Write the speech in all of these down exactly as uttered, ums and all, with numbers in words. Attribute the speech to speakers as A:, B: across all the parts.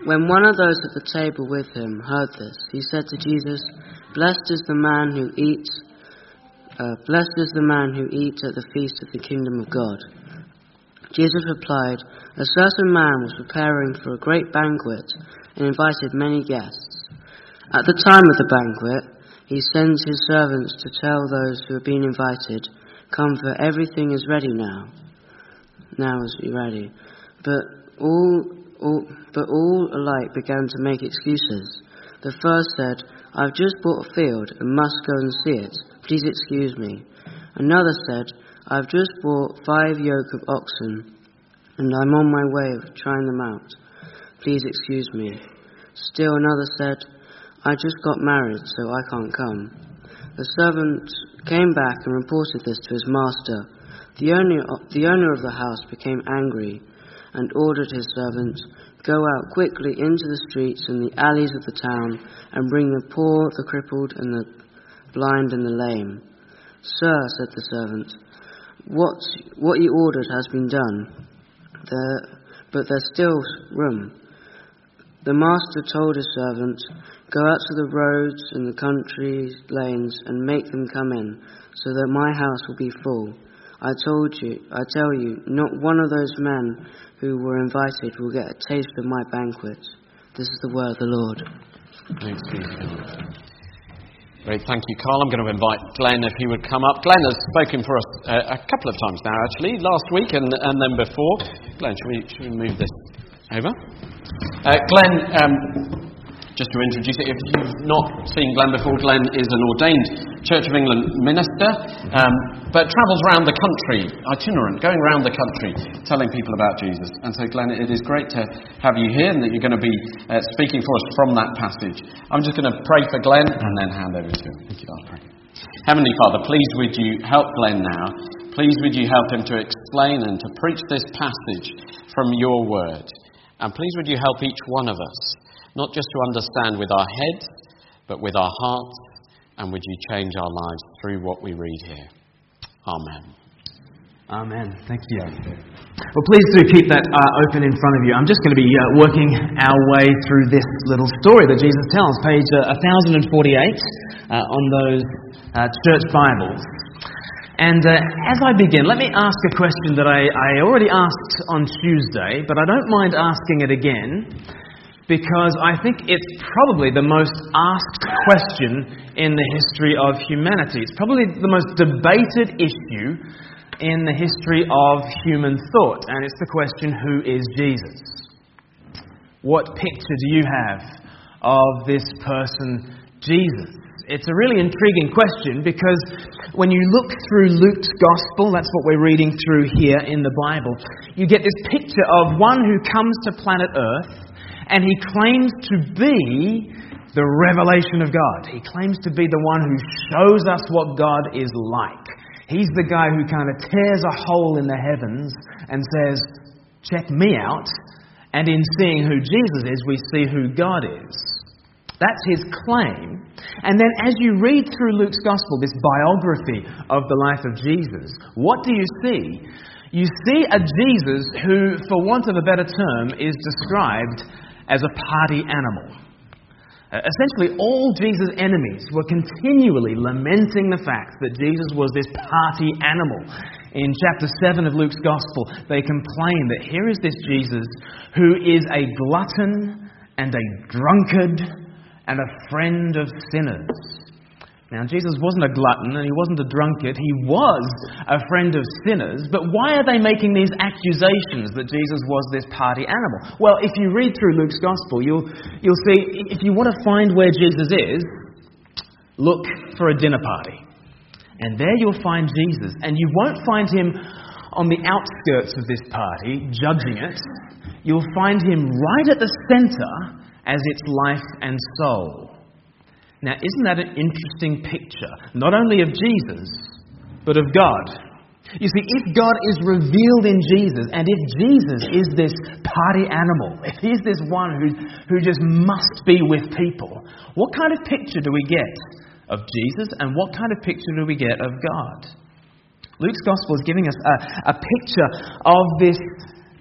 A: When one of those at the table with him heard this, he said to Jesus, "Blessed is the man who eats, uh, blessed is the man who eats at the feast of the kingdom of God." Jesus replied, "A certain man was preparing for a great banquet and invited many guests. At the time of the banquet, he sends his servants to tell those who have been invited, 'Come, for everything is ready now.' Now is ready. But all, all, but all alike began to make excuses. The first said, 'I've just bought a field and must go and see it. Please excuse me.' Another said, 'I've just bought five yoke of oxen, and I'm on my way of trying them out. Please excuse me.' Still another said, 'I just got married, so I can't come.' The servant came back and reported this to his master. The owner, the owner of the house became angry and ordered his servant, 'Go out quickly into the streets and the alleys of the town and bring the poor, the crippled, and the blind and the lame.' 'Sir,' said the servant, what, what you ordered has been done, there, but there's still room.' The master told his servant, 'Go out to the roads and the country lanes and make them come in, so that my house will be full. I told you, I tell you, not one of those men who were invited will get a taste of my banquet.'" This is the word of the Lord.
B: Thanks be to God. Great, thank you, Carl. I'm going to invite Glenn if he would come up. Glenn has spoken for us uh, a couple of times now, actually, last week and, and then before. Glenn, should we, should we move this over? Uh, Glenn, um, just to introduce it, if you've not seen Glenn before, Glenn is an ordained Church of England minister, um, but travels around the country, itinerant, going around the country, telling people about Jesus. And so, Glenn, it is great to have you here and that you're going to be uh, speaking for us from that passage. I'm just going to pray for Glenn and then hand over to him. Thank you, I'll pray. Heavenly Father, please would you help Glenn now. Please would you help him to explain and to preach this passage from your word. And please would you help each one of us, not just to understand with our heads, but with our hearts, and would you change our lives through what we read here. Amen.
C: Amen. Thank you. Well, please do keep that uh, open in front of you. I'm just going to be uh, working our way through this little story that Jesus tells, page uh, one thousand forty-eight uh, on those uh, church Bibles. And uh, as I begin, let me ask a question that I, I already asked on Tuesday, but I don't mind asking it again, because I think it's probably the most asked question in the history of humanity. It's probably the most debated issue in the history of human thought, and it's the question, who is Jesus? What picture do you have of this person, Jesus? It's a really intriguing question, because when you look through Luke's Gospel, that's what we're reading through here in the Bible, you get this picture of one who comes to planet Earth and he claims to be the revelation of God. He claims to be the one who shows us what God is like. He's the guy who kind of tears a hole in the heavens and says, "Check me out." And in seeing who Jesus is, we see who God is. That's his claim. And then as you read through Luke's Gospel, this biography of the life of Jesus, what do you see? You see a Jesus who, for want of a better term, is described as a party animal. Uh, essentially, all Jesus' enemies were continually lamenting the fact that Jesus was this party animal. In chapter seven of Luke's Gospel, they complain that here is this Jesus who is a glutton and a drunkard and a friend of sinners. Now, Jesus wasn't a glutton and he wasn't a drunkard. He was a friend of sinners. But why are they making these accusations that Jesus was this party animal? Well, if you read through Luke's Gospel, you'll, you'll see, if you want to find where Jesus is, look for a dinner party. And there you'll find Jesus. And you won't find him on the outskirts of this party, judging it. You'll find him right at the centre as its life and soul. Now, isn't that an interesting picture? Not only of Jesus, but of God. You see, if God is revealed in Jesus, and if Jesus is this party animal, if he's this one who, who just must be with people, what kind of picture do we get of Jesus, and what kind of picture do we get of God? Luke's Gospel is giving us a, a picture of this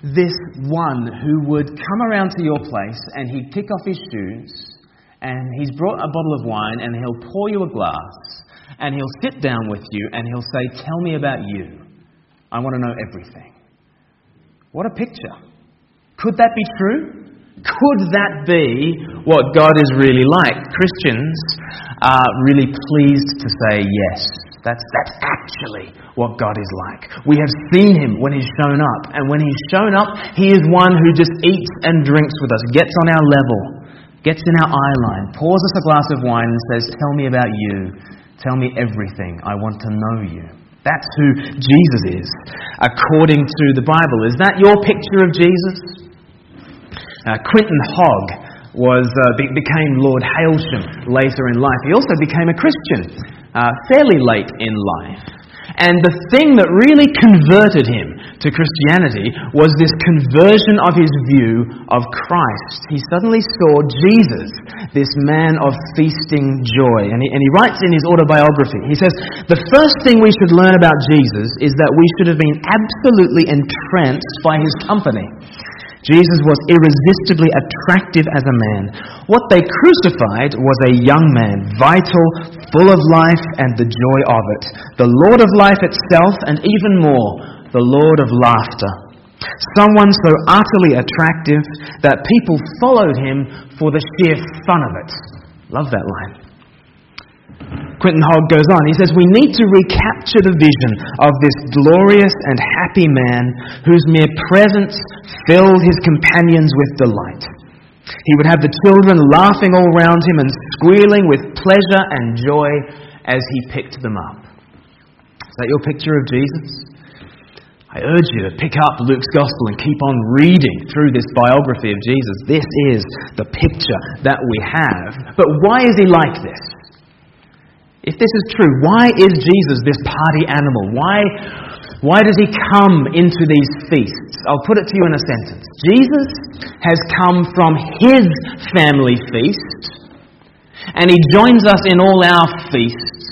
C: this one who would come around to your place and he'd kick off his shoes and he's brought a bottle of wine and he'll pour you a glass and he'll sit down with you and he'll say, "Tell me about you. I want to know everything." What a picture. Could that be true? Could that be what God is really like? Christians are really pleased to say yes. That's, that's actually what God is like. We have seen Him when He's shown up. And when He's shown up, He is one who just eats and drinks with us, gets on our level, gets in our eye line, pours us a glass of wine and says, "Tell me about you. Tell me everything. I want to know you." That's who Jesus is, according to the Bible. Is that your picture of Jesus? Uh, Quentin Hogg was, uh, be- became Lord Hailsham later in life. He also became a Christian uh, fairly late in life. And the thing that really converted him to Christianity was this conversion of his view of Christ. He suddenly saw Jesus, this man of feasting joy. And he, and he writes in his autobiography, he says, "The first thing we should learn about Jesus is that we should have been absolutely entranced by His company. Jesus was irresistibly attractive as a man. What they crucified was a young man, vital, full of life and the joy of it. The Lord of life itself, and even more, the Lord of laughter. Someone so utterly attractive that people followed Him for the sheer fun of it." Love that line. Quentin Hogg goes on, he says, "We need to recapture the vision of this glorious and happy man whose mere presence filled his companions with delight. He would have the children laughing all round him and squealing with pleasure and joy as he picked them up." Is that your picture of Jesus? I urge you to pick up Luke's Gospel and keep on reading through this biography of Jesus. This is the picture that we have. But why is He like this? If this is true, why is Jesus this party animal? Why, why does He come into these feasts? I'll put it to you in a sentence. Jesus has come from His family feast, and He joins us in all our feasts.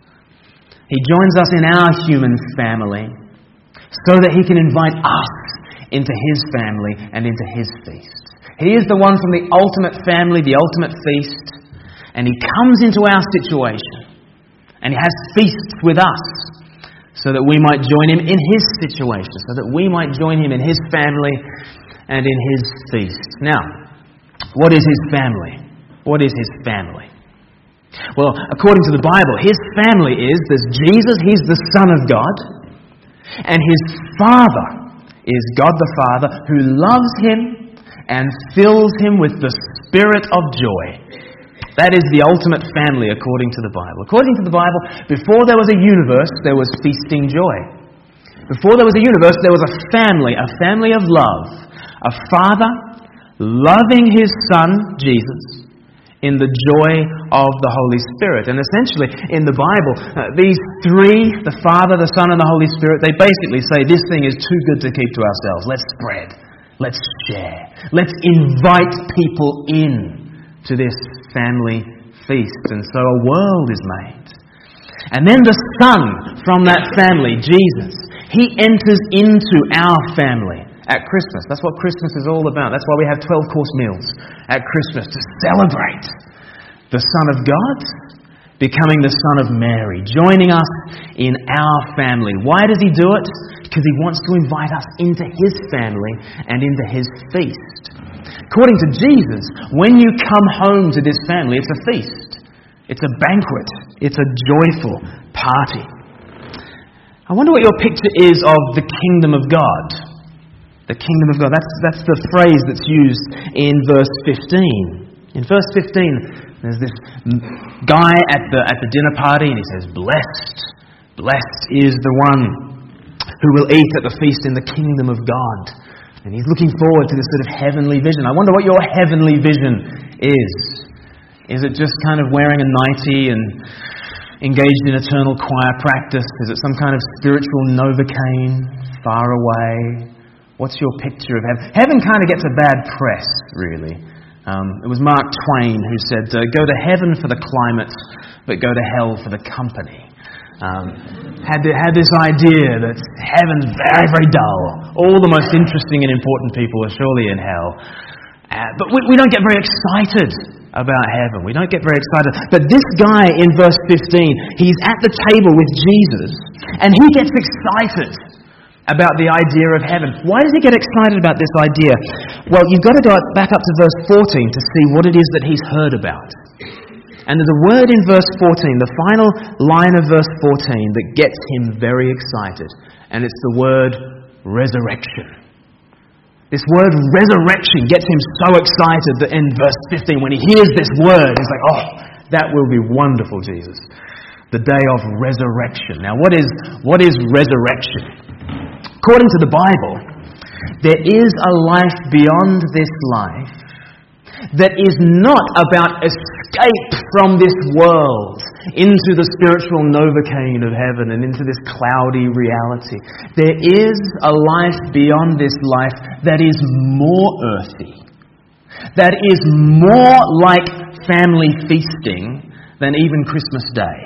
C: He joins us in our human family so that He can invite us into His family and into His feast. He is the one from the ultimate family, the ultimate feast, and He comes into our situation. And He has feasts with us so that we might join Him in His situation, so that we might join Him in His family and in His feast. Now, what is His family? What is His family? Well, according to the Bible, His family is, there's Jesus, He's the Son of God, and His Father is God the Father, who loves Him and fills Him with the Spirit of joy. That is the ultimate family according to the Bible. According to the Bible, before there was a universe, there was feasting joy. Before there was a universe, there was a family, a family of love. A father loving his son, Jesus, in the joy of the Holy Spirit. And essentially, in the Bible, uh, these three, the Father, the Son, and the Holy Spirit, they basically say, this thing is too good to keep to ourselves. Let's spread. Let's share. Let's invite people in to this family feast. And so a world is made. And then the Son from that family, Jesus, He enters into our family at Christmas. That's what Christmas is all about. That's why we have twelve-course meals at Christmas, to celebrate the Son of God becoming the Son of Mary, joining us in our family. Why does He do it? Because He wants to invite us into His family and into His feast. According to Jesus, when you come home to this family, it's a feast. It's a banquet. It's a joyful party. I wonder what your picture is of the kingdom of God. The kingdom of God. That's, that's the phrase that's used in verse fifteen. In verse fifteen, there's this guy at the, at the dinner party, and he says, Blessed, blessed is the one who will eat at the feast in the kingdom of God. And he's looking forward to this sort of heavenly vision. I wonder what your heavenly vision is. Is it just kind of wearing a nightie and engaged in eternal choir practice? Is it some kind of spiritual Novocaine, far away? What's your picture of heaven? Heaven kind of gets a bad press, really. Um, it was Mark Twain who said, uh, go to heaven for the climate, but go to hell for the company. Um, had, the, had this idea that heaven's very, very dull. All the most interesting and important people are surely in hell. Uh, but we, we don't get very excited about heaven. We don't get very excited. But this guy in verse fifteen, he's at the table with Jesus, and he gets excited about the idea of heaven. Why does he get excited about this idea? Well, you've got to go back up to verse fourteen to see what it is that he's heard about. And there's a word in verse fourteen, the final line of verse fourteen, that gets him very excited. And it's the word resurrection. This word resurrection gets him so excited that in verse fifteen, when he hears this word, he's like, oh, that will be wonderful, Jesus. The day of resurrection. Now, what is, what is resurrection? According to the Bible, there is a life beyond this life that is not about escape from this world into the spiritual Novocaine of heaven and into this cloudy reality. There is a life beyond this life that is more earthy, that is more like family feasting than even Christmas Day.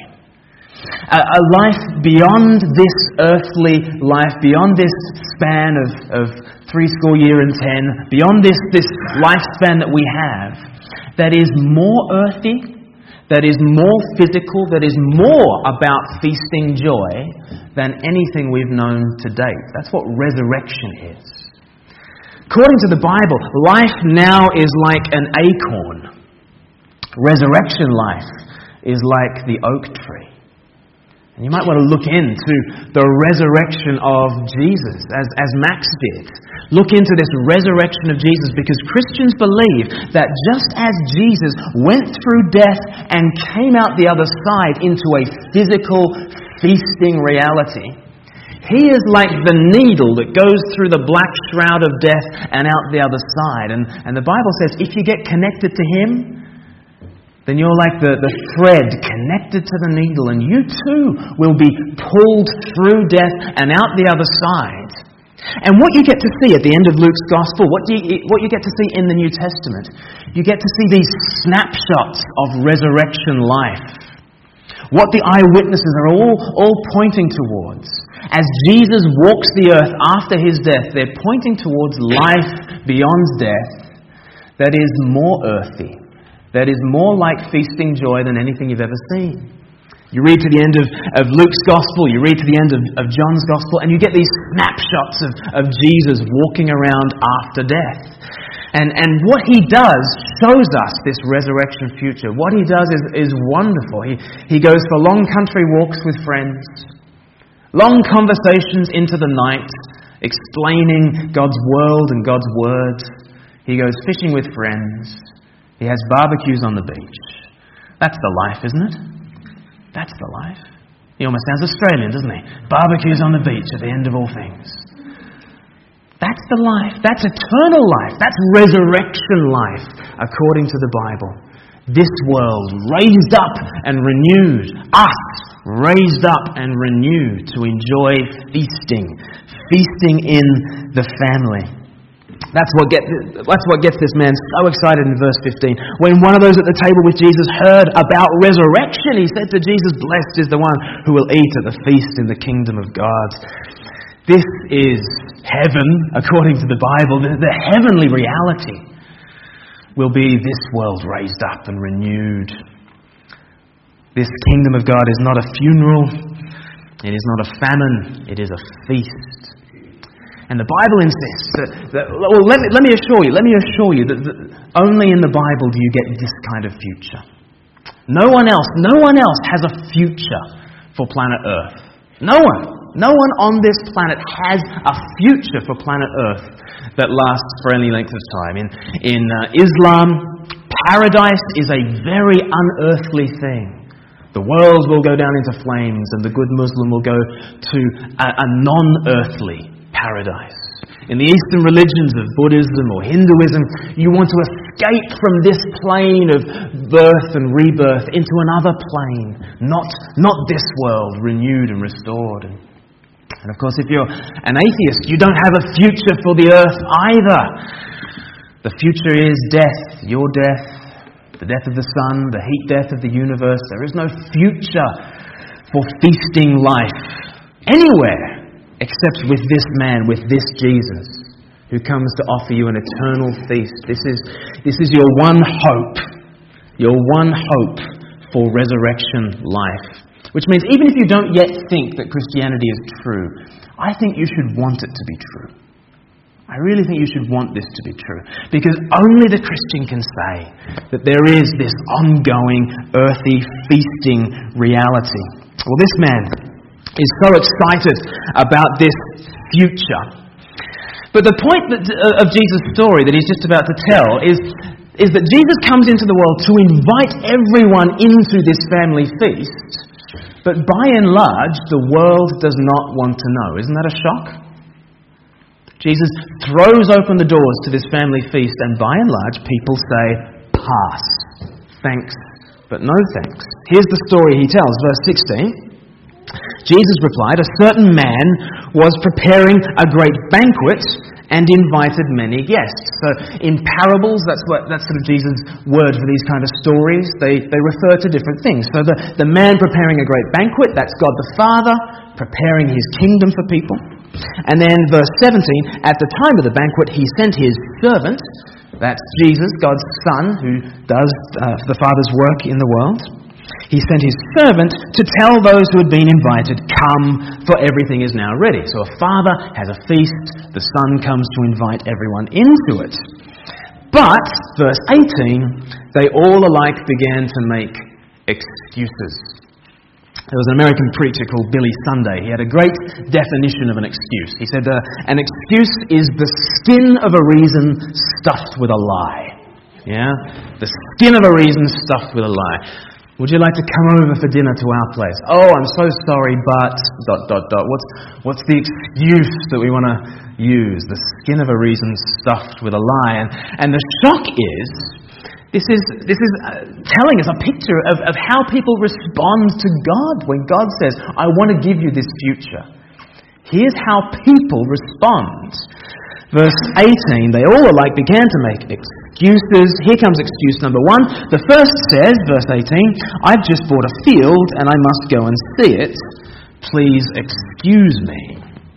C: A, a life beyond this earthly life, beyond this span of, of three score year and ten, beyond this, this lifespan that we have, that is more earthy, that is more physical, that is more about feasting joy than anything we've known to date. That's what resurrection is. According to the Bible, life now is like an acorn. Resurrection life is like the oak tree. And you might want to look into the resurrection of Jesus, as, as Max did. Look into this resurrection of Jesus, because Christians believe that just as Jesus went through death and came out the other side into a physical, feasting reality, he is like the needle that goes through the black shroud of death and out the other side. And, and the Bible says if you get connected to him, then you're like the, the thread connected to the needle, and you too will be pulled through death and out the other side. And what you get to see at the end of Luke's Gospel, what you, what you get to see in the New Testament, you get to see these snapshots of resurrection life. What the eyewitnesses are all, all pointing towards. As Jesus walks the earth after his death, they're pointing towards life beyond death that is more earthy, that is more like feasting joy than anything you've ever seen. You read to the end of, of Luke's Gospel, you read to the end of, of John's Gospel, and you get these snapshots of, of Jesus walking around after death. And, and what he does shows us this resurrection future. What he does is, is wonderful. He, he goes for long country walks with friends, long conversations into the night, explaining God's world and God's word. He goes fishing with friends. He has barbecues on the beach. That's the life, isn't it? That's the life. He almost sounds Australian, doesn't he? Barbecues on the beach at the end of all things. That's the life. That's eternal life. That's resurrection life, according to the Bible. This world raised up and renewed. Us raised up and renewed to enjoy feasting. Feasting in the family. That's what, get, that's what gets this man so excited in verse fifteen. When one of those at the table with Jesus heard about resurrection, he said to Jesus, "Blessed is the one who will eat at the feast in the kingdom of God." This is heaven, according to the Bible. The, the heavenly reality will be this world raised up and renewed. This kingdom of God is not a funeral. It is not a famine. It is a feast. And the Bible insists that, that well, let me, let me assure you, let me assure you that, that only in the Bible do you get this kind of future. No one else, no one else has a future for planet Earth. No one, no one on this planet has a future for planet Earth that lasts for any length of time. In, in uh, Islam, paradise is a very unearthly thing. The world will go down into flames, and the good Muslim will go to a, a non-earthly paradise. In the Eastern religions of Buddhism or Hinduism, you want to escape from this plane of birth and rebirth into another plane, not, not this world renewed and restored. And, and of course, if you're an atheist, you don't have a future for the earth either. The future is death, your death, the death of the sun, the heat death of the universe. There is no future for feasting life anywhere except with this man, with this Jesus, who comes to offer you an eternal feast. This is, this is your one hope, your one hope for resurrection life. Which means even if you don't yet think that Christianity is true, I think you should want it to be true. I really think you should want this to be true. Because only the Christian can say that there is this ongoing, earthy, feasting reality. Well, this man is so excited about this future. But the point that, uh, of Jesus' story that he's just about to tell is, is that Jesus comes into the world to invite everyone into this family feast. But by and large, the world does not want to know. Isn't that a shock? Jesus throws open the doors to this family feast, and by and large, people say, pass. Thanks, but no thanks. Here's the story he tells, verse sixteen. Jesus replied, a certain man was preparing a great banquet and invited many guests. So in parables, that's what that's sort of Jesus' word for these kind of stories. They they refer to different things. So the, the man preparing a great banquet, that's God the Father preparing his kingdom for people. And then verse seventeen, at the time of the banquet, he sent his servant, that's Jesus, God's Son, who does uh, the Father's work in the world. He sent his servant to tell those who had been invited, come, for everything is now ready. So a father has a feast, the Son comes to invite everyone into it. But, verse eighteen, they all alike began to make excuses. There was an American preacher called Billy Sunday. He had a great definition of an excuse. He said, uh, an excuse is the skin of a reason stuffed with a lie. Yeah? The skin of a reason stuffed with a lie. Would you like to come over for dinner to our place? Oh, I'm so sorry, but... dot, dot, dot. What's, what's the excuse that we want to use? The skin of a reason stuffed with a lie. And, and the shock is, this is, this is uh, telling us a picture of, of how people respond to God when God says, I want to give you this future. Here's how people respond. Verse eighteen, they all alike began to make excuses. Here comes excuse number one. The first says, verse eighteen, I've just bought a field and I must go and see it. Please excuse me.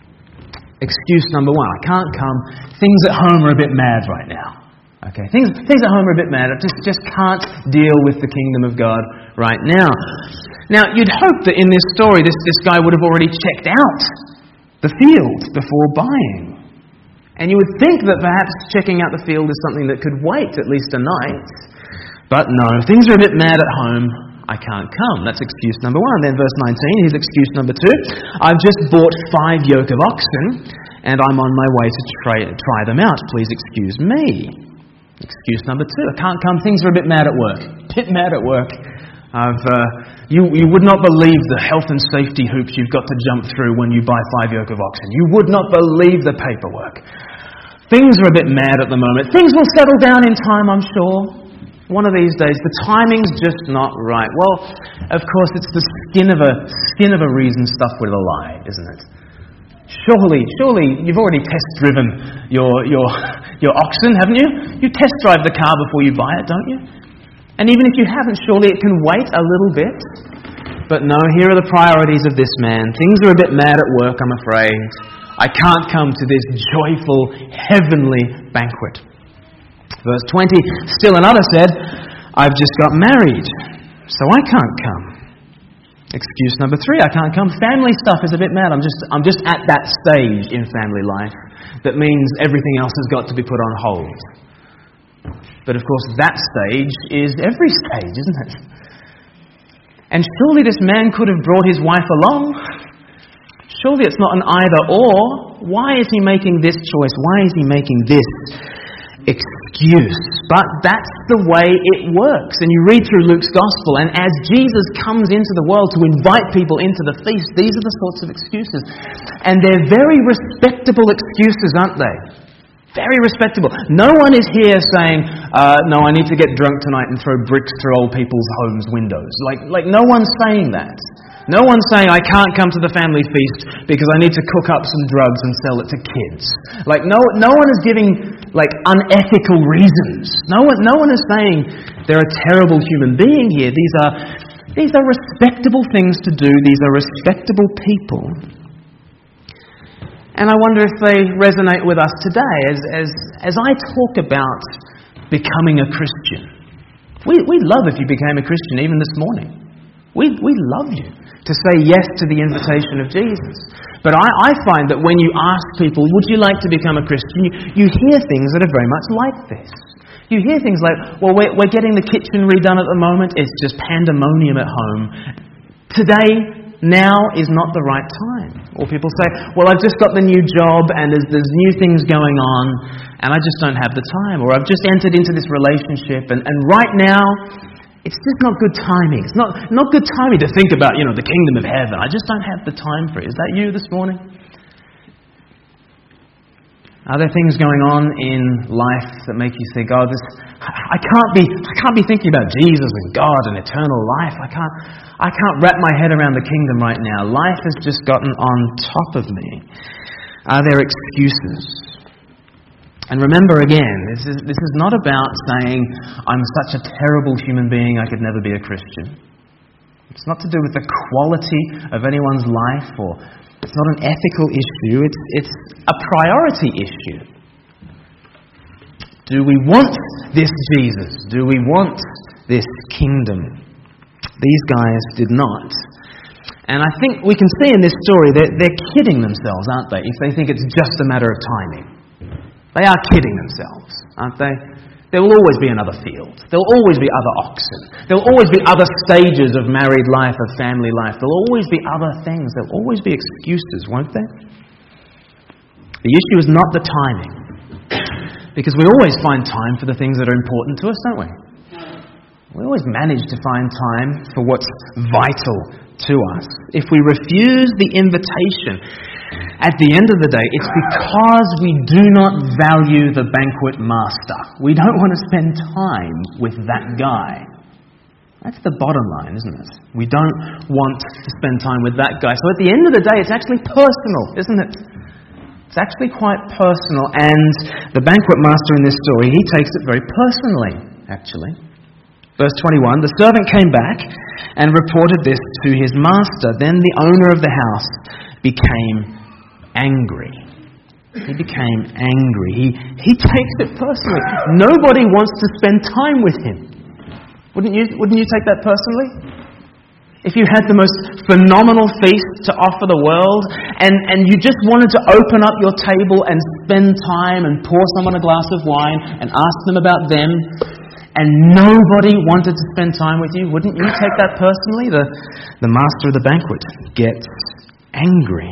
C: Excuse number one, I can't come. Things at home are a bit mad right now. Okay, things, things at home are a bit mad. I just, just can't deal with the kingdom of God right now. Now, you'd hope that in this story, this, this guy would have already checked out the field before buying. And you would think that perhaps checking out the field is something that could wait at least a night. But no, things are a bit mad at home. I can't come. That's excuse number one. Then verse nineteen, here's excuse number two. I've just bought five yoke of oxen and I'm on my way to try, try them out. Please excuse me. Excuse number two. I can't come. Things are a bit mad at work. A bit mad at work. I've, uh, you, you would not believe the health and safety hoops you've got to jump through when you buy five yoke of oxen. You would not believe the paperwork. Things are a bit mad at the moment. Things will settle down in time, I'm sure. One of these days, the timing's just not right. Well, of course, it's the skin of a skin of a reason stuffed with a lie, isn't it? Surely, surely, you've already test-driven your your your oxen, haven't you? You test drive the car before you buy it, don't you? And even if you haven't, surely it can wait a little bit. But no, here are the priorities of this man. Things are a bit mad at work, I'm afraid. I can't come to this joyful, heavenly banquet. Verse twenty, still another said, I've just got married, so I can't come. Excuse number three, I can't come. Family stuff is a bit mad. I'm just, I'm just at that stage in family life that means everything else has got to be put on hold. But of course, that stage is every stage, isn't it? And surely this man could have brought his wife along. Surely it's not an either-or. Why is he making this choice? Why is he making this excuse? But that's the way it works. And you read through Luke's Gospel, and as Jesus comes into the world to invite people into the feast, these are the sorts of excuses. And they're very respectable excuses, aren't they? Very respectable. No one is here saying, uh, no, I need to get drunk tonight and throw bricks through old people's homes' windows. Like, like no one's saying that. No one's saying, I can't come to the family feast because I need to cook up some drugs and sell it to kids. Like, no, no one is giving, like, unethical reasons. No one, no one is saying they're a terrible human being here. These are These are respectable things to do. These are respectable people. And I wonder if they resonate with us today as, as, as I talk about becoming a Christian. We, we'd love if you became a Christian even this morning. We we love you to say yes to the invitation of Jesus. But I, I find that when you ask people, would you like to become a Christian, you, you hear things that are very much like this. You hear things like, well, we're, we're getting the kitchen redone at the moment. It's just pandemonium at home. Today, now is not the right time. Or people say, well, I've just got the new job and there's, there's new things going on and I just don't have the time. Or I've just entered into this relationship and, and right now, it's just not good timing. It's not, not good timing to think about, you know, the kingdom of heaven. I just don't have the time for it. Is that you this morning? Are there things going on in life that make you think, oh, this, I can't be, I can't be thinking about Jesus and God and eternal life. I can't, I can't wrap my head around the kingdom right now. Life has just gotten on top of me. Are there excuses? And remember again, this is, this is not about saying, I'm such a terrible human being, I could never be a Christian. It's not to do with the quality of anyone's life, or it's not an ethical issue, it's, it's a priority issue. Do we want this Jesus? Do we want this kingdom? These guys did not. And I think we can see in this story that they're kidding themselves, aren't they, if they think it's just a matter of timing. They are kidding themselves, aren't they? There will always be another field. There will always be other oxen. There will always be other stages of married life, of family life. There will always be other things. There will always be excuses, won't there? The issue is not the timing. Because we always find time for the things that are important to us, don't we? We always manage to find time for what's vital to us. If we refuse the invitation, at the end of the day, it's because we do not value the banquet master. We don't want to spend time with that guy. That's the bottom line, isn't it? We don't want to spend time with that guy. So at the end of the day, it's actually personal, isn't it? It's actually quite personal. And the banquet master in this story, he takes it very personally, actually. Verse twenty-one, the servant came back and reported this to his master. Then the owner of the house became angry. He became angry. He, he takes it personally. Nobody wants to spend time with him. Wouldn't you, wouldn't you take that personally? If you had the most phenomenal feast to offer the world and, and you just wanted to open up your table and spend time and pour someone a glass of wine and ask them about them, and nobody wanted to spend time with you, wouldn't you take that personally? The, the master of the banquet gets angry.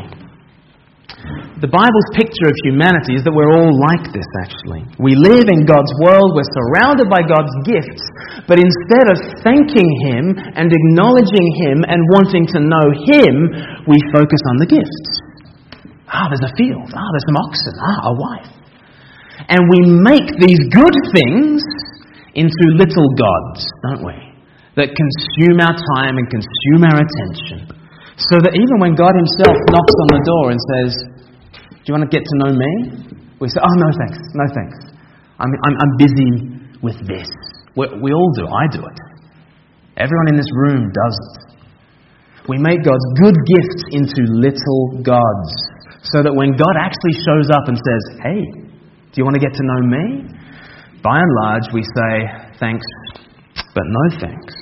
C: The Bible's picture of humanity is that we're all like this, actually. We live in God's world, we're surrounded by God's gifts, but instead of thanking Him and acknowledging Him and wanting to know Him, we focus on the gifts. Ah, there's a field. Ah, there's some oxen. Ah, a wife. And we make these good things into little gods, don't we? That consume our time and consume our attention. So that even when God Himself knocks on the door and says, do you want to get to know me? We say, oh, no thanks, no thanks. I'm, I'm, I'm busy with this. We, we all do, I do it. Everyone in this room does it. We make God's good gifts into little gods. So that when God actually shows up and says, hey, do you want to get to know me? By and large, we say, thanks, but no thanks.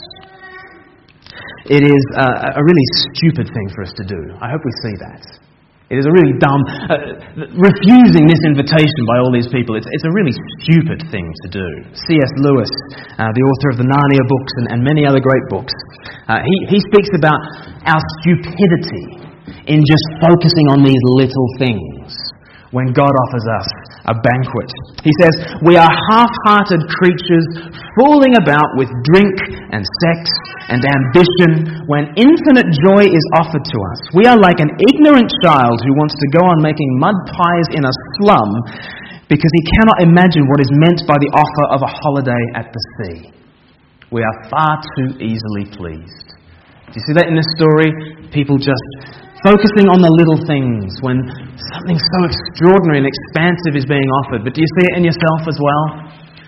C: It is a, a really stupid thing for us to do. I hope we see that. It is a really dumb... Uh, refusing this invitation by all these people, it's, it's a really stupid thing to do. C S Lewis, uh, the author of the Narnia books and, and many other great books, uh, he, he speaks about our stupidity in just focusing on these little things when God offers us a banquet. He says, we are half-hearted creatures fooling about with drink and sex and ambition when infinite joy is offered to us. We are like an ignorant child who wants to go on making mud pies in a slum because he cannot imagine what is meant by the offer of a holiday at the sea. We are far too easily pleased. Do you see that in this story? People just focusing on the little things when something so extraordinary and expansive is being offered. But do you see it in yourself as well?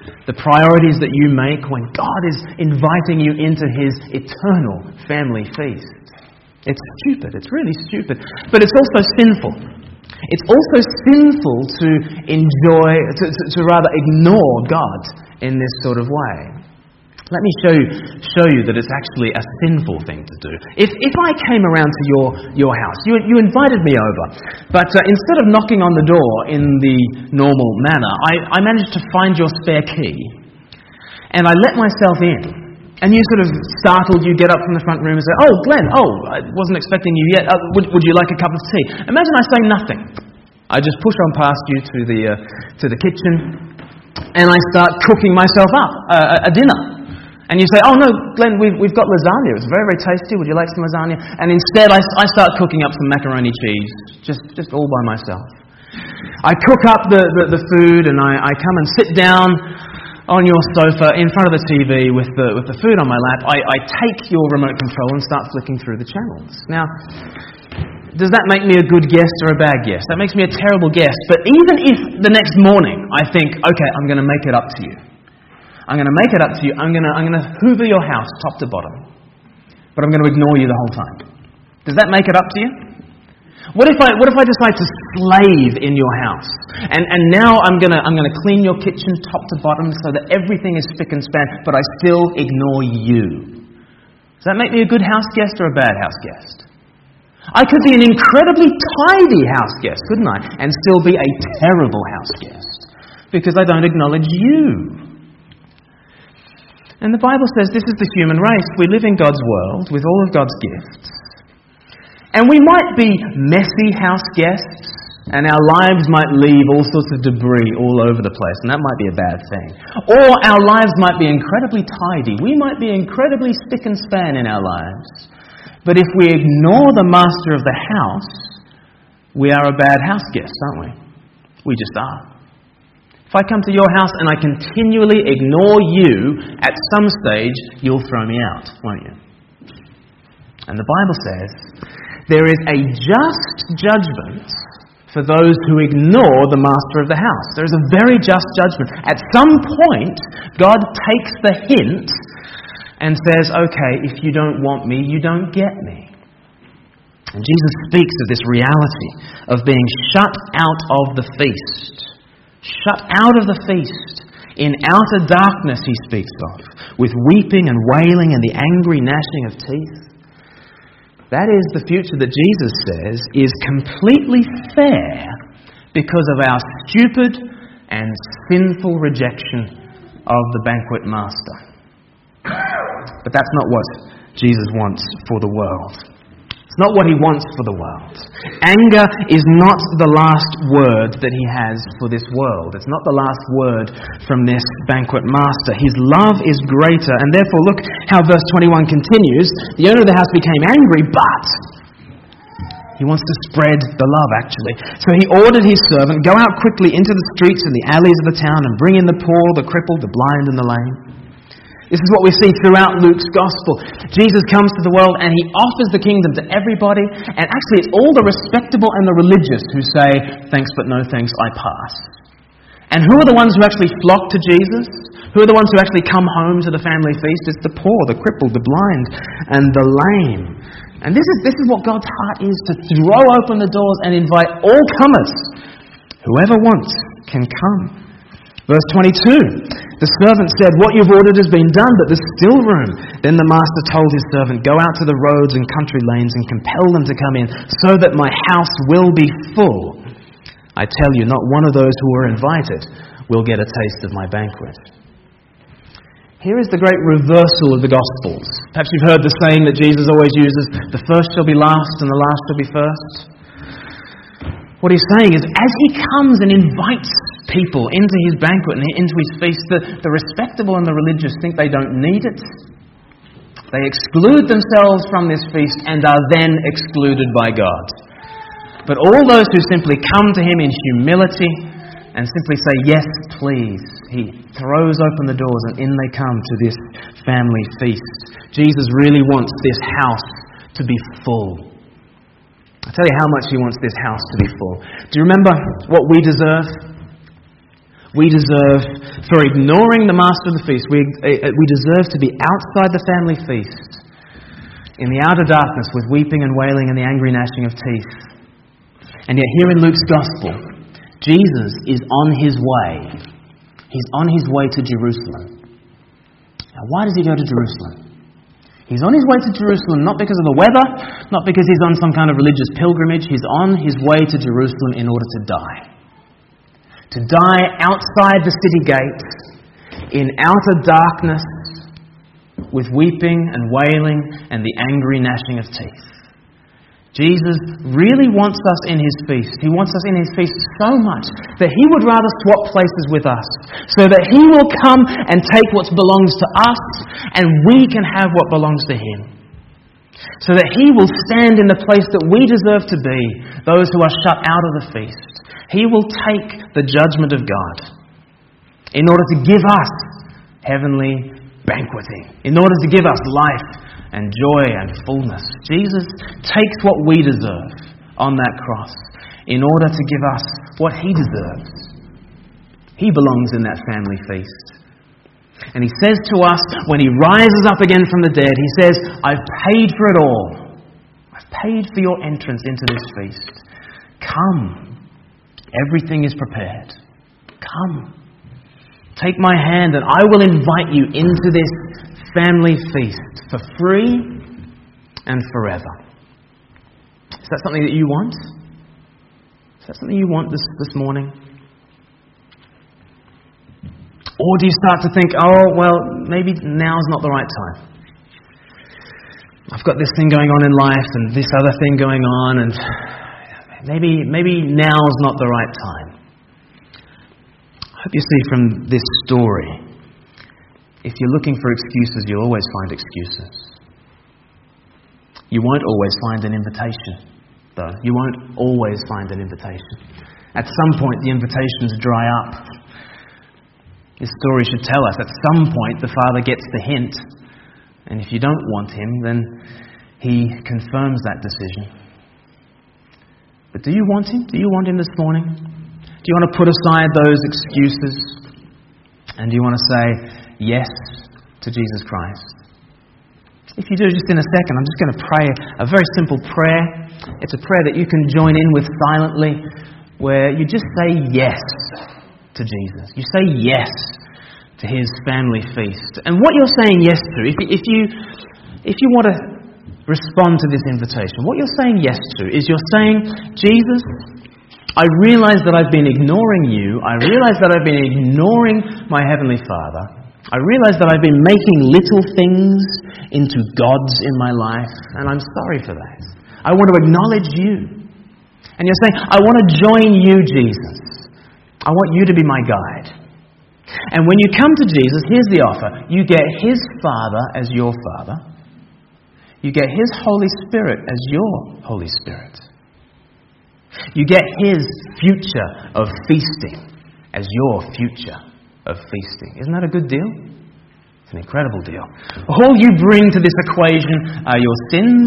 C: the priorities that you make when God is inviting you into His eternal family feast. It's stupid. It's really stupid. But it's also sinful. It's also sinful to enjoy, to, to, to rather ignore God in this sort of way. Let me show you, show you that it's actually a sinful thing to do. If if I came around to your, your house, you, you invited me over, but uh, instead of knocking on the door in the normal manner, I, I managed to find your spare key, and I let myself in. And you sort of startled, you get up from the front room and say, "Oh, Glenn, oh, I wasn't expecting you yet. Uh, would, would you like a cup of tea?" Imagine I say nothing. I just push on past you to the uh, to the kitchen, and I start cooking myself up uh, a dinner. And you say, "Oh no, Glenn, we've, we've got lasagna. It's very, very tasty. Would you like some lasagna?" And instead I, I start cooking up some macaroni cheese, just, just all by myself. I cook up the, the, the food and I, I come and sit down on your sofa in front of the T V with the, with the food on my lap. I, I take your remote control and start flicking through the channels. Now, does that make me a good guest or a bad guest? That makes me a terrible guest. But even if the next morning I think, okay, I'm going to make it up to you. I'm going to make it up to you. I'm going to I'm going to hoover your house top to bottom. But I'm going to ignore you the whole time. Does that make it up to you? What if I what if I decide to slave in your house? And and now I'm going to I'm going to clean your kitchen top to bottom so that everything is spick and span, but I still ignore you. Does that make me a good house guest or a bad house guest? I could be an incredibly tidy house guest, couldn't I? And still be a terrible house guest because I don't acknowledge you. And the Bible says this is the human race. We live in God's world with all of God's gifts. And we might be messy house guests, and our lives might leave all sorts of debris all over the place, and that might be a bad thing. Or our lives might be incredibly tidy. We might be incredibly spick and span in our lives. But if we ignore the master of the house, we are a bad house guest, aren't we? We just are. If I come to your house and I continually ignore you, at some stage you'll throw me out, won't you? And the Bible says there is a just judgment for those who ignore the master of the house. There is a very just judgment. At some point, God takes the hint and says, okay, if you don't want me, you don't get me. And Jesus speaks of this reality of being shut out of the feast. Shut out of the feast. In outer darkness, he speaks of, with weeping and wailing and the angry gnashing of teeth. That is the future that Jesus says is completely fair because of our stupid and sinful rejection of the banquet master. But that's not what Jesus wants for the world. It's not what he wants for the world. Anger is not the last word that he has for this world. It's not the last word from this banquet master. His love is greater. And therefore, look how verse twenty-one continues. The owner of the house became angry, but he wants to spread the love, actually. So he ordered his servant, go out quickly into the streets and the alleys of the town and bring in the poor, the crippled, the blind and the lame. This is what we see throughout Luke's Gospel. Jesus comes to the world and he offers the kingdom to everybody. And actually it's all the respectable and the religious who say, thanks but no thanks, I pass. And who are the ones who actually flock to Jesus? Who are the ones who actually come home to the family feast? It's the poor, the crippled, the blind and the lame. And this is, this is what God's heart is, to throw open the doors and invite all comers. Whoever wants can come. Verse twenty-two, the servant said, what you've ordered has been done, but there's still room. Then the master told his servant, go out to the roads and country lanes and compel them to come in, so that my house will be full. I tell you, not one of those who were invited will get a taste of my banquet. Here is the great reversal of the Gospels. Perhaps you've heard the saying that Jesus always uses, the first shall be last and the last shall be first. What he's saying is, as he comes and invites people into his banquet and into his feast, the, the respectable and the religious think they don't need it. They exclude themselves from this feast and are then excluded by God. But all those who simply come to him in humility and simply say, yes, please, he throws open the doors and in they come to this family feast. Jesus really wants this house to be full. I'll tell you how much he wants this house to be full. Do you remember what we deserve? We deserve, for ignoring the master of the feast, we, we deserve to be outside the family feast, in the outer darkness with weeping and wailing and the angry gnashing of teeth. And yet here in Luke's Gospel, Jesus is on his way. He's on his way to Jerusalem. Now, why does he go to Jerusalem? He's on his way to Jerusalem not because of the weather, not because he's on some kind of religious pilgrimage. He's on his way to Jerusalem in order to die. To die outside the city gates, in outer darkness, with weeping and wailing and the angry gnashing of teeth. Jesus really wants us in his feast. He wants us in his feast so much that he would rather swap places with us, so that he will come and take what belongs to us and we can have what belongs to him. So that he will stand in the place that we deserve to be, those who are shut out of the feast. He will take the judgment of God in order to give us heavenly banqueting, in order to give us life and joy and fullness. Jesus takes what we deserve on that cross in order to give us what he deserves. He belongs in that family feast. And he says to us, when he rises up again from the dead, he says, I've paid for it all. I've paid for your entrance into this feast. Come. Everything is prepared. Come. Take my hand and I will invite you into this family feast for free and forever. Is that something that you want? Is that something you want this, this morning? Or do you start to think, oh, well, maybe now's not the right time. I've got this thing going on in life and this other thing going on, and maybe, maybe now's not the right time. I hope you see from this story, if you're looking for excuses, you'll always find excuses. You won't always find an invitation, though. You won't always find an invitation. At some point, the invitations dry up. This story should tell us, at some point, the Father gets the hint. And if you don't want him, then he confirms that decision. But do you want him? Do you want him this morning? Do you want to put aside those excuses? And do you want to say yes to Jesus Christ? If you do, just in a second, I'm just going to pray a very simple prayer. It's a prayer that you can join in with silently, where you just say yes to Jesus. You say yes to his family feast. And what you're saying yes to, if you, if you, if you want to respond to this invitation, what you're saying yes to is you're saying, Jesus, I realize that I've been ignoring you. I realize that I've been ignoring my Heavenly Father. I realize that I've been making little things into gods in my life, and I'm sorry for that. I want to acknowledge you. And you're saying, I want to join you, Jesus. I want you to be my guide. And when you come to Jesus, here's the offer. You get his Father as your Father. You get his Holy Spirit as your Holy Spirit. You get his future of feasting as your future of feasting. Isn't that a good deal? It's an incredible deal. All you bring to this equation are your sins,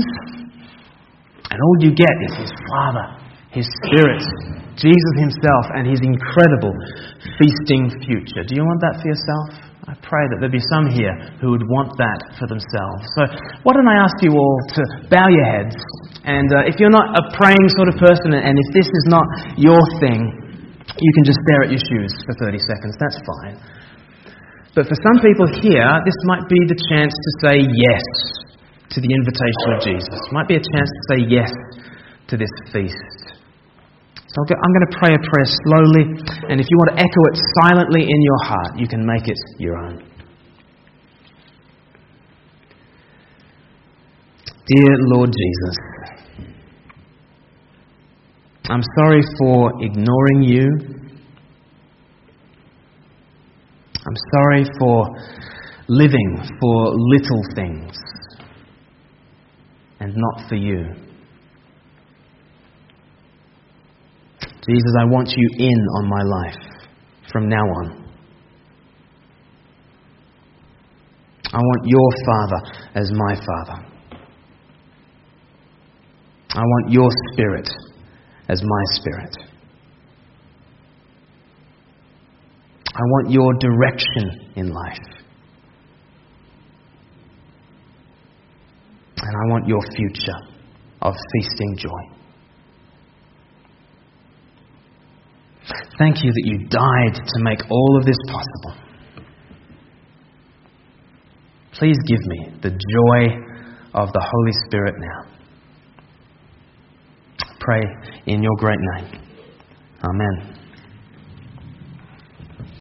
C: and all you get is his Father, his Spirit, Jesus himself, and his incredible feasting future. Do you want that for yourself? I pray that there'd be some here who would want that for themselves. So why don't I ask you all to bow your heads, and uh, if you're not a praying sort of person, and if this is not your thing, you can just stare at your shoes for thirty seconds. That's fine. But for some people here, this might be the chance to say yes to the invitation of Jesus. It might be a chance to say yes to this feast. So I'm going to pray a prayer slowly, and if you want to echo it silently in your heart, you can make it your own. Dear Lord Jesus, I'm sorry for ignoring you. I'm sorry for living for little things and not for you. Jesus, I want you in on my life from now on. I want your Father as my Father. I want your Spirit as my Spirit. I want your direction in life. And I want your future of feasting joy. Thank you that you died to make all of this possible. Please give me the joy of the Holy Spirit now. I pray in your great name. Amen.